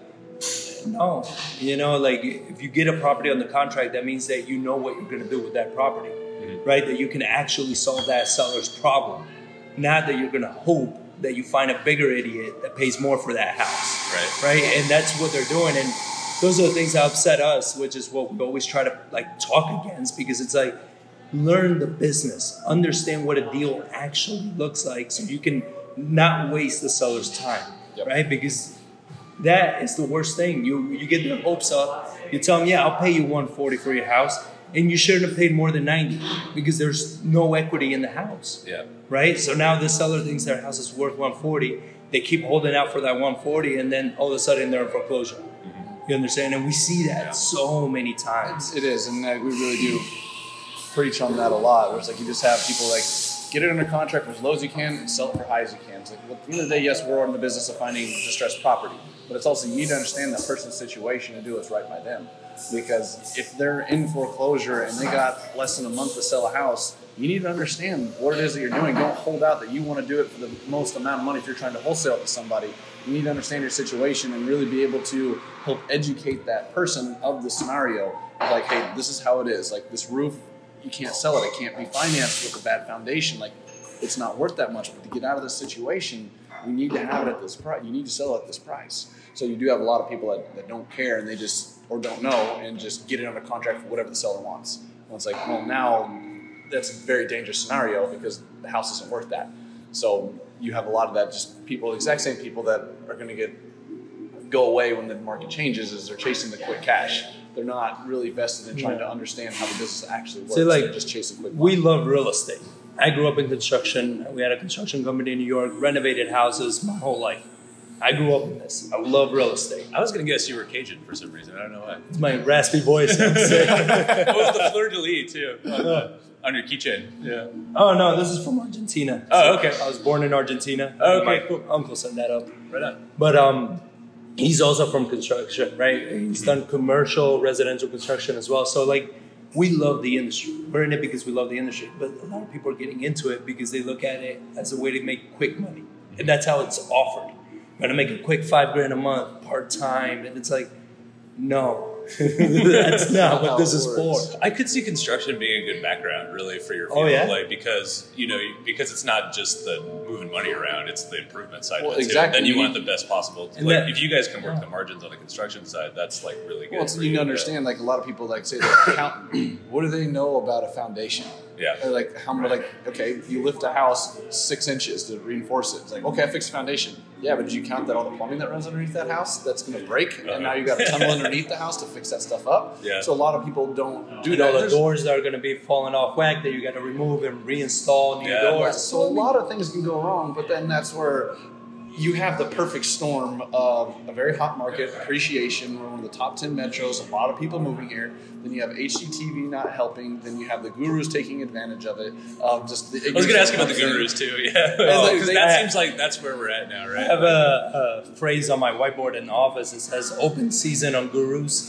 no, you know, like if you get a property on the contract, that means that you know what you're going to do with that property, mm-hmm. right? That you can actually solve that seller's problem, not that you're going to hope that you find a bigger idiot that pays more for that house, Right. right? And that's what they're doing, and those are the things that upset us, which is what we always try to like talk against, because it's like, learn the business, understand what a deal actually looks like, so you can not waste the seller's time, Yep. right? Because that is the worst thing. You you get their hopes up. You tell them, yeah, I'll pay you one forty for your house, and you shouldn't have paid more than ninety because there's no equity in the house. Yeah. Right. So now the seller thinks their house is worth one forty. They keep holding out for that one forty, and then all of a sudden they're in foreclosure. Mm-hmm. You understand? And we see that Yeah. so many times. It is, and uh, we really do preach on that a lot. Where it's like you just have people like get it under contract for as low as you can and sell it for high as you can. It's like, well, at the end of the day, yes, we're in the business of finding distressed property, but it's also you need to understand that person's situation and do what's right by them. Because if they're in foreclosure and they got less than a month to sell a house, you need to understand what it is that you're doing. Don't hold out that you want to do it for the most amount of money. If you're trying to wholesale it to somebody, you need to understand your situation and really be able to help educate that person of the scenario. Like, hey, this is how it is. Like this roof, you can't sell it. It can't be financed with a bad foundation. Like it's not worth that much. But to get out of this situation, you need to have it at this price. You need to sell it at this price. So you do have a lot of people that, that don't care and they just or don't know and just get it under contract for whatever the seller wants. And it's like, well, now that's a very dangerous scenario because the house isn't worth that. So you have a lot of that, just people, the exact same people that are going to get go away when the market changes is they're chasing the quick cash. They're not really vested in trying to understand how the business actually works. So like, they're just chasing quick we money. love real estate. I grew up in construction. We had a construction company in New York, renovated houses my whole life. I grew up in this. I love real estate. I was going to guess you were Cajun for some reason. I don't know why. It's my raspy voice. I'm sick. What was the fleur de lis, too, on, the, on your keychain? Yeah. Oh, no, this is from Argentina. Oh, okay. I was born in Argentina. Oh, okay, My cool. uncle sent that up. Right on. But um, he's also from construction, right? He's done commercial, residential construction as well. So, like, we love the industry. We're in it because we love the industry. But a lot of people are getting into it because they look at it as a way to make quick money. And that's how it's offered. We're going to make a quick five grand a month, part-time. And it's like, no. That's not what this is for. I could see construction being a good background, really, for your field. Oh, yeah? Like, because, you know, because it's not just the moving money around, it's the improvement side Well, of it, exactly. too. Then you You want need- the best possible. And Like, that- if you guys can work the margins on the construction side, that's, like, really good. Well, it's, for you need to to- understand, like a lot of people like say they're accountant. What do they know about a foundation? Yeah. Or like how much? Like okay, you lift a house six inches to reinforce it. It's like okay, I fixed the foundation. Yeah, but did you count that all the plumbing that runs underneath that house that's going to break, Uh-huh. and now you got a tunnel underneath the house to fix that stuff up? Yeah. So a lot of people don't do You that. know, the There's- doors that are going to be falling off whack that you got to remove and reinstall new Yeah. doors. So a lot of things can go wrong, but then that's where you have the perfect storm of a very hot market, appreciation, we're one of the top ten metros, a lot of people moving here. Then you have H G T V not helping. Then you have the gurus taking advantage of it. Um, just the I was going to ask about the gurus, too. Yeah. like, Because they- that seems like that's where we're at now, right? I have a, a phrase on my whiteboard in the office that says open season on gurus.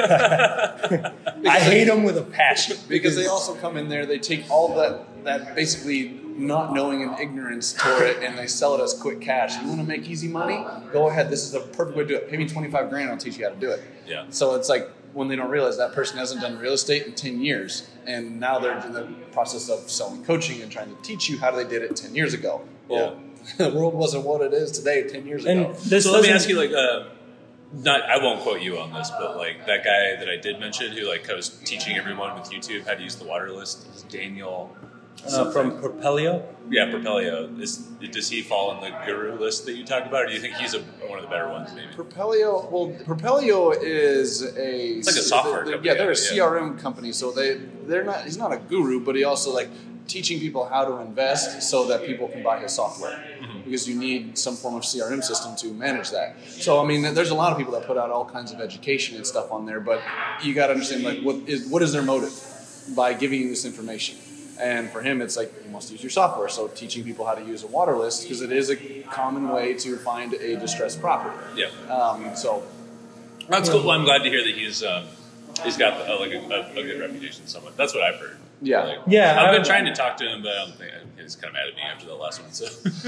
I hate them with a passion. Because they also come in there, they take all that that basically not knowing and ignorance toward it, and they sell it as quick cash. You want to make easy money? Go ahead. This is the perfect way to do it. Pay me twenty-five grand, I'll teach you how to do it. Yeah. So it's like when they don't realize that person hasn't done real estate in ten years, and now they're in the process of selling coaching and trying to teach you how they did it ten years ago. Well, the world wasn't what it is today ten years And ago. this So let me doesn't- ask you, like, uh, not I won't quote you on this, but like that guy that I did mention who like was teaching everyone with YouTube how to use the water list is Daniel. Uh, from Propelio? Yeah, Propelio. Is, does he fall on the guru list that you talked about, or do you think he's a, one of the better ones, maybe? Propelio, well, Propelio is a... It's like a software they, company. Yeah, they're a yeah. C R M company, so they, they're not, he's not a guru, but he also, like, teaching people how to invest so that people can buy his software. Mm-hmm. Because you need some form of C R M system to manage that. So, I mean, there's a lot of people that put out all kinds of education and stuff on there, but you got to understand, like, what is what is their motive by giving you this information? And for him, it's like, you must use your software. So teaching people how to use a water list, because it is a common way to find a distressed property. Yeah. Um, so that's cool. Well, I'm glad to hear that he's um, he's got uh, like a, a, a good reputation somewhat. That's what I've heard. Yeah. Like, Yeah, I've been I- trying to talk to him, but I don't think he's kind of mad at me after the last one. So.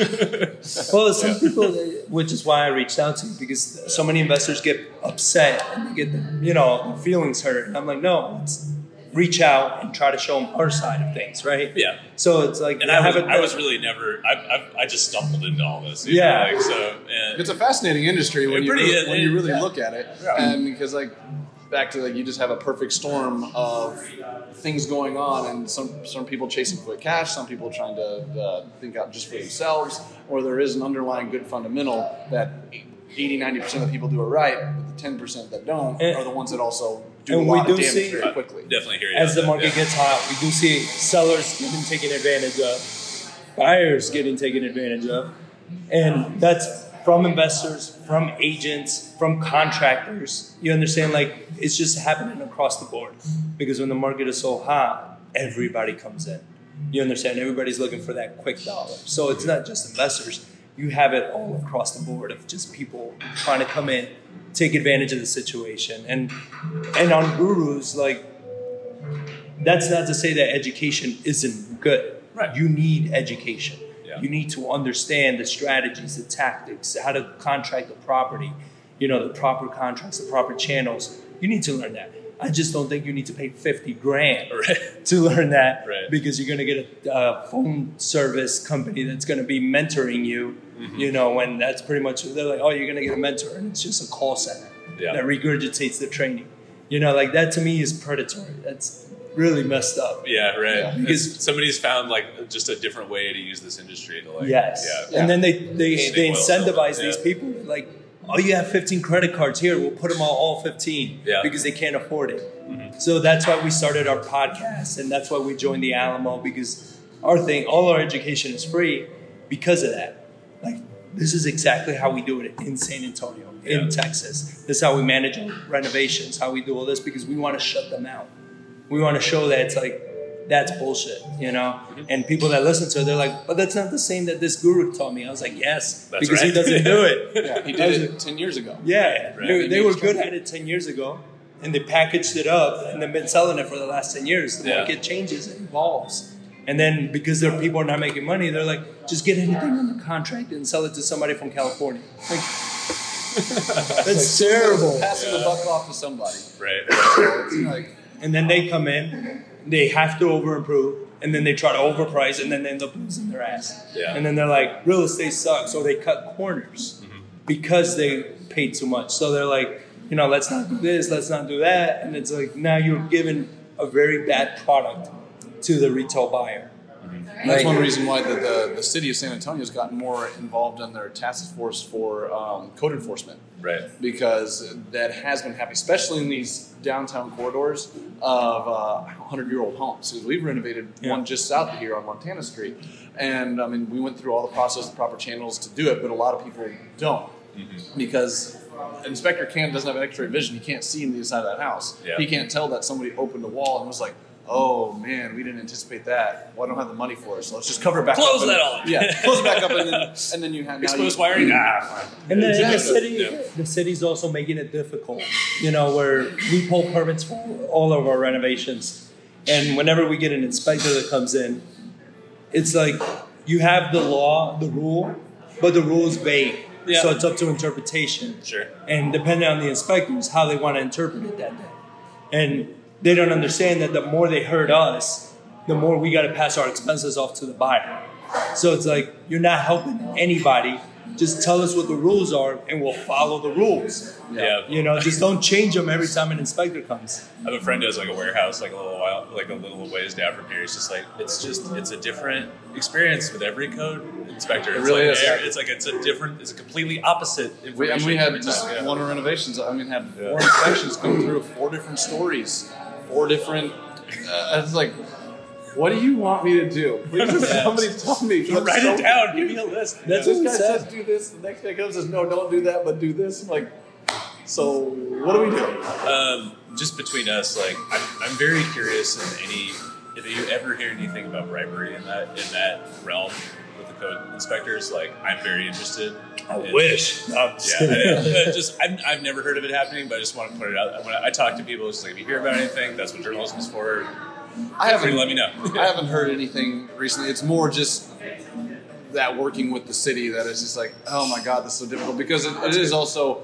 Well, some people, which is why I reached out to you, because so many investors get upset and they get, you know, their feelings hurt. And I'm like, no, let's reach out and try to show them our side of things, right? Yeah. So it's like, And I was, haven't- I was really never, I, I, I just stumbled into all this. you Yeah. know, Like, so, and, it's a fascinating industry when It you pretty really, is, when you really yeah. look at it, Yeah. and because like back to like you just have a perfect storm of things going on, and some some people chasing quick cash, some people trying to uh, think out just for themselves, or there is an underlying good fundamental that eighty, ninety percent of the people do it right, but the ten percent that don't And- are the ones that also do a and we lot do of damage see- very quickly. definitely hear you as on the that, market yeah. gets hot, we do see sellers getting taken advantage of, buyers getting taken advantage of, and that's from investors, from agents, from contractors. You understand? Like, it's just happening across the board, because when the market is so hot, everybody comes in. You understand? Everybody's looking for that quick dollar. So it's not just investors. You have it all across the board of just people trying to come in, take advantage of the situation. And and on gurus, like, that's not to say that education isn't good. Right. You need education. Yeah. You need to understand the strategies, the tactics, how to contract the property, you know, the proper contracts, the proper channels. You need to learn that. I just don't think you need to pay fifty grand Right. to learn that, Right. because you're going to get a uh, phone service company that's going to be mentoring you, Mm-hmm. you know, and that's pretty much, they're like, oh, you're going to get a mentor, and it's just a call center Yeah. that regurgitates the training. You know, like, that to me is predatory. That's really messed up. Yeah, right. Yeah. Because- It's- somebody's found like just a different way to use this industry to like. Yes. Yeah. And then they they, Snake they oil incentivize salesman, these yeah. people, like, oh, you have fifteen credit cards here, we'll put them all, all fifteen, Yeah. because they can't afford it. So that's why we started our podcast, and that's why we joined the Alamo, because our thing, all our education is free because of that. Like, this is exactly how we do it in San Antonio, in Yeah. Texas. This is how we manage our renovations, how we do all this, because we want to shut them out. We want to show that it's like, that's bullshit, you know? And people that listen to it, they're like, but that's not the same that this guru taught me. I was like, yes, That's because he right. doesn't do it. Yeah, he did it ten years ago. Yeah, Right. they, they were good at it ten years ago, and they packaged it up, and they've been selling it for the last ten years. The Yeah. market changes, it evolves. And then because there are people are not making money, they're like, just get anything on the contract and sell it to somebody from California. Like, that's terrible. Passing the buck off to somebody. Right. So it's like, And then they come in, they have to over improve, and then they try to overprice, and then they end up losing their ass. Yeah. And then they're like, real estate sucks, so they cut corners because they paid too much. So they're like, you know, let's not do this, let's not do that. And it's like, now you're giving a very bad product to the retail buyer. And that's one reason why the, the, the city of San Antonio has gotten more involved in their task force for um, code enforcement. Right. Because that has been happening, especially in these downtown corridors of uh, hundred-year-old homes. Because we've renovated Yeah. one just south of here on Montana Street. And, I mean, we went through all the process, the proper channels to do it, but a lot of people don't. Mm-hmm. Because Inspector Cam doesn't have X-ray vision. He can't see in the inside of that house. Yeah. He can't tell that somebody opened a wall and was like, oh, man, we didn't anticipate that. Well, I don't have the money for it, so let's just cover it back Close up. and- that all. Yeah, close it back up, and then, and then you have... now Exposed you- wiring? Ah, fine. And then the Exactly. city, Yeah. the city's also making it difficult, you know, where we pull permits for all of our renovations. And whenever we get an inspector that comes in, it's like you have the law, the rule, but the rule is vague. Yeah. So it's up to interpretation. Sure. And depending on the inspectors, how they want to interpret it that day. And they don't understand that the more they hurt us, the more we got to pass our expenses off to the buyer. So it's like you're not helping anybody just tell us what the rules are and we'll follow the rules. Yeah. You know, just don't change them every time an inspector comes. I have a friend who has like a warehouse like a little while, like a little ways down from here. It's just like it's just it's a different experience with every code inspector. It's really like, is. It's like it's a different, it's a completely opposite information. We, and we had every just time, yeah. one of renovations. I mean, had Yeah. four inspections come through, four different stories, four different. Uh, it's like, what do you want me to do? Please, just Yeah. somebody tell me. Just write So- it down. Give me a list. That's Yeah. This what guy we says said. do this. The next guy comes and says no, don't do that, but do this. I'm like, so what do we do? Um, just between us, like I'm, I'm very curious in any if you ever hear anything about bribery in that in that realm with the code inspectors. Like I'm very interested. I in- wish. No, I'm just Yeah, kidding. I- I just I've, I've never heard of it happening, but I just want to put it out. When I, I talk to people, it's like if you hear about anything, that's what journalism is for. I Feel free haven't to let me know. I haven't heard anything recently. It's more just that working with the city that is just like, oh my god, this is so difficult because it, it is also.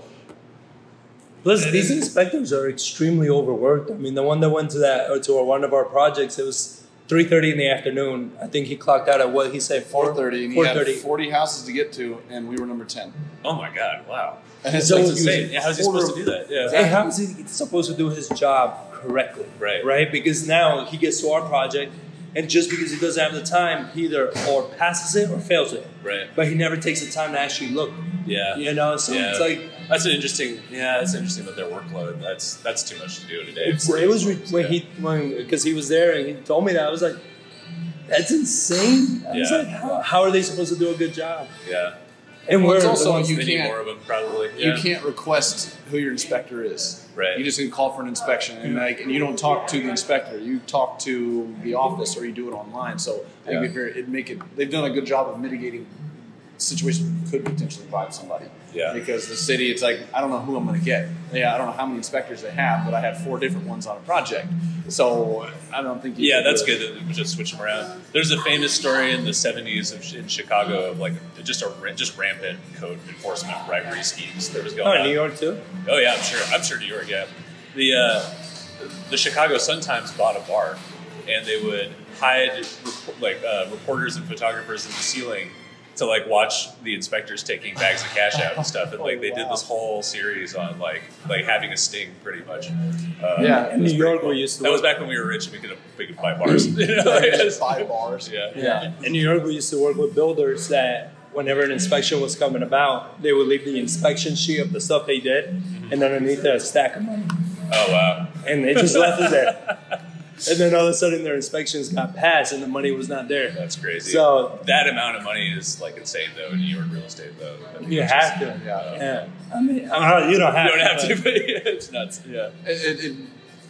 Plus, these inspectors are extremely overworked. I mean, the one that went to that or to one of our projects, it was three thirty in the afternoon. I think he clocked out at what he said four thirty, and he four had thirty. forty houses to get to, and we were number ten. Oh my god! Wow, And it's So like, that's insane. Yeah, how's he quarter supposed to do that? Yeah, And how is he supposed to do his job correctly? Right. Right? Because now he gets to our project, and just because he doesn't have the time, he either or passes it or fails it. right. But he never takes the time to actually look. Yeah, You know, so Yeah. it's like that's an interesting. Yeah, that's interesting about their workload. That's that's too much to do in a day. it's, forty it was re- hours. when Yeah. he when because he was there and he told me that I was like, that's insane. I was Yeah. like, how, how are they supposed to do a good job? Yeah, And Well, we're it's the also ones- you they need can't- more of them probably. you Yeah. can't request who your inspector is. Right. You just can call for an inspection, and like, and you don't talk to the inspector. You talk to the office, or you do it online. So I think Yeah. it'd be very, it'd make it. They've done a good job of mitigating situations where you could potentially bribe somebody. Yeah. Because the city, it's like I don't know who I'm going to get. Yeah, I don't know how many inspectors they have, but I had four different ones on a project. So I don't think. You Yeah, could that's really- good that we just switch them around. There's a famous story in the seventies of, in Chicago of like just a ra- just rampant code enforcement bribery schemes that was going Oh, on. in New York too? Oh yeah, I'm sure. I'm sure New York. Yeah, the uh, the Chicago Sun-Times bought a bar, and they would hide rep- like uh, reporters and photographers in the ceiling to like watch the inspectors taking bags of cash out and stuff. And like they did this whole series on like like having a sting, pretty much. Uh, Yeah, it in was New pretty York cool. we used to That was work- back when we were rich and we could we could buy bars. You know, like, Just just- buy bars. Yeah. Yeah. In New York, we used to work with builders that whenever an inspection was coming about, they would leave the inspection sheet of the stuff they did, and underneath there a stack of money, Oh wow. and they just left it there. And then all of a sudden, their inspections got passed, and the money was not there. That's crazy. So that amount of money is like insane though in New York real estate though. I mean, you it's have just- to. Yeah. Yeah. I mean, uh, you don't have You don't have to. to, but it's nuts. Yeah. It, it, it,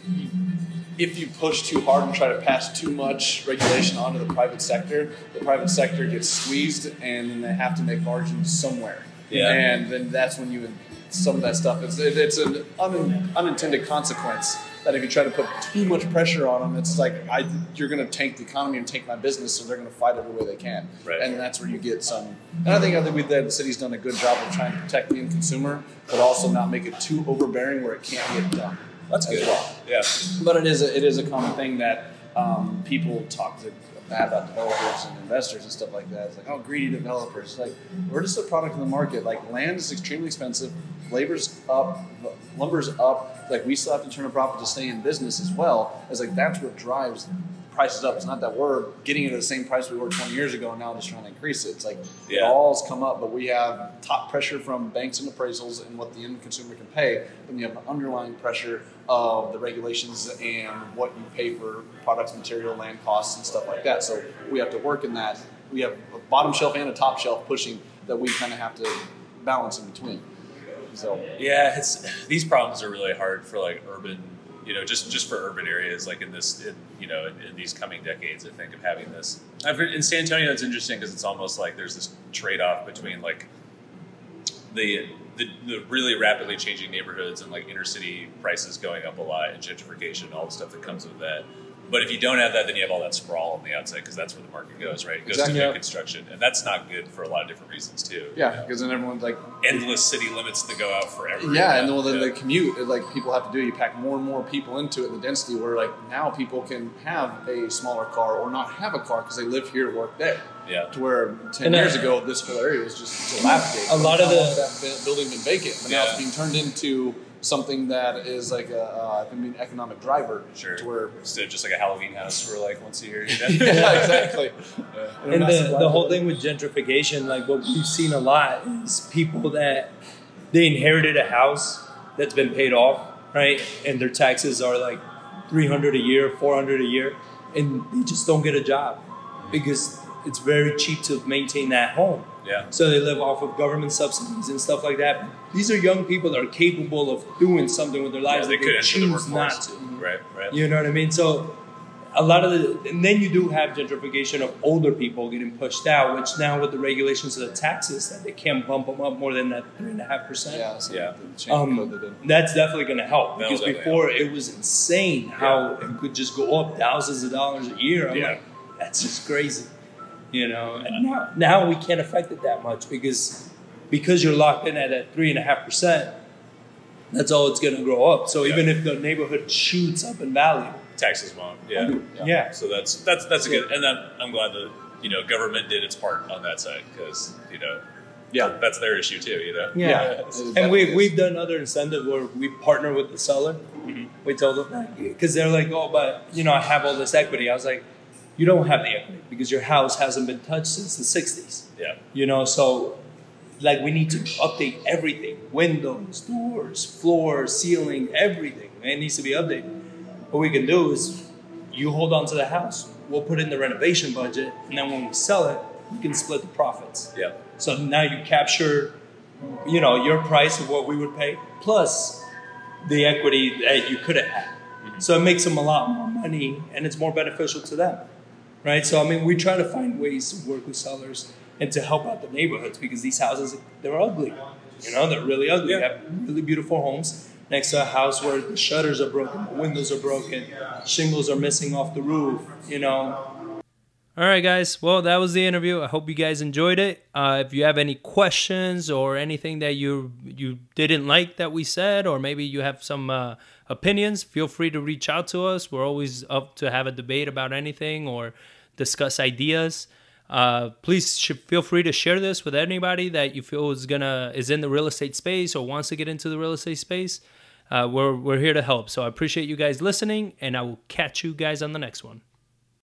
if you push too hard and try to pass too much regulation onto the private sector, the private sector gets squeezed, and then they have to make margins somewhere. Yeah. And then that's when you some of that stuff. It's it, it's an un, unintended consequence that if you try to put too much pressure on them, it's like I you're going to tank the economy and tank my business, so they're going to fight every way they can. Right. And that's where you get some. And I think I think we, the city's done a good job of trying to protect the end consumer, but also not make it too overbearing where it can't get done. That's as good. well. Yeah. But it is a, it is a common thing that um, people talk to bad about developers and investors and stuff like that. It's like, oh, greedy developers. It's like, we're just a product of the market. Like, land is extremely expensive. Labor's up. Lumber's up. Like, we still have to turn a profit to stay in business as well. It's like, that's what drives prices up. It's not that we're getting it at the same price we were twenty years ago and now just trying to increase it. It's like, it Yeah. all's come up, but we have top pressure from banks and appraisals and what the end consumer can pay. Then you have an underlying pressure of the regulations and what you pay for products, material, land costs, and stuff like that. So we have to work in that. We have a bottom shelf and a top shelf pushing that we kind of have to balance in between. So Yeah, it's these problems are really hard for like urban, you know, just just for urban areas, like in this, in, you know, in, in these coming decades. I think of having this. I've heard, in San Antonio, it's interesting because it's almost like there's this trade-off between like the, the the really rapidly changing neighborhoods and like inner city prices going up a lot and gentrification and all the stuff that comes with that. But if you don't have that, then you have all that sprawl on the outside because that's where the market goes, right? It goes Exactly. to new Yeah. construction, and that's not good for a lot of different reasons too. yeah, because then everyone's like, Endless city limits that go out forever. yeah, and well, then Yeah. the commute, it, like people have to do, you pack more and more people into it, the density where like now people can have a smaller car or not have a car because they live here, work there. Yeah. To where ten And, uh, years ago, this whole area was just dilapidated. A lot of How the- long has that bu- building been vacant, but now Yeah. it's being turned into something that is like a, uh, I mean, economic driver. Sure. To where, Instead of just like a Halloween house for like once a year. You know? yeah, exactly. And the, the whole thing with gentrification, like what we've seen a lot is people that they inherited a house that's been paid off, right? And their taxes are like three hundred a year, four hundred a year, and they just don't get a job because it's very cheap to maintain that home. Yeah. So they live off of government subsidies and stuff like that. These are young people that are capable of doing something with their lives Yeah, they that could they enter the choose not workforce. to. Right, right. You know what I mean? So a lot of the, and then you do have gentrification of older people getting pushed out, which now with the regulations of the taxes that they can't bump them up more than that three and a half percent. yeah, so Yeah. the change code Um, they did. that's definitely going to help That'll because definitely before it was insane how it could just go up thousands of dollars a year. I'm Yeah. like, that's just crazy, you know. And now, now we can't affect it that much because because you're locked in at that three and a half percent. That's all it's going to grow up. So Yeah. even if the neighborhood shoots up in value, Taxes won't. Yeah. Yeah. yeah, So that's that's that's a good, and then I'm glad that you know government did its part on that side because you know Yeah. that's their issue too. You know. Yeah. Yeah. And we, we've done other incentives where we partner with the seller. Mm-hmm. We told them, because they're like, oh, but, you know, I have all this equity. I was like, you don't have the equity because your house hasn't been touched since the sixties. Yeah. You know, so like we need to update everything. Windows, doors, floors, ceiling, everything. It needs to be updated. What we can do is you hold on to the house. We'll put in the renovation budget. And then when we sell it, we can split the profits. Yeah. So now you capture, you know, your price of what we would pay plus the equity that you could have had. Mm-hmm. So it makes them a lot more money and it's more beneficial to them, right? So I mean, we try to find ways to work with sellers and to help out the neighborhoods because these houses, they're ugly. You know, they're really ugly. Yeah. You have really beautiful homes next to a house where the shutters are broken, the windows are broken, shingles are missing off the roof, you know. All right, guys. Well, that was the interview. I hope you guys enjoyed it. Uh, if you have any questions or anything that you you didn't like that we said, or maybe you have some uh, opinions, feel free to reach out to us. We're always up to have a debate about anything or discuss ideas. Uh, please sh- feel free to share this with anybody that you feel is gonna is in the real estate space or wants to get into the real estate space. Uh, we're we're here to help. So I appreciate you guys listening, and I will catch you guys on the next one.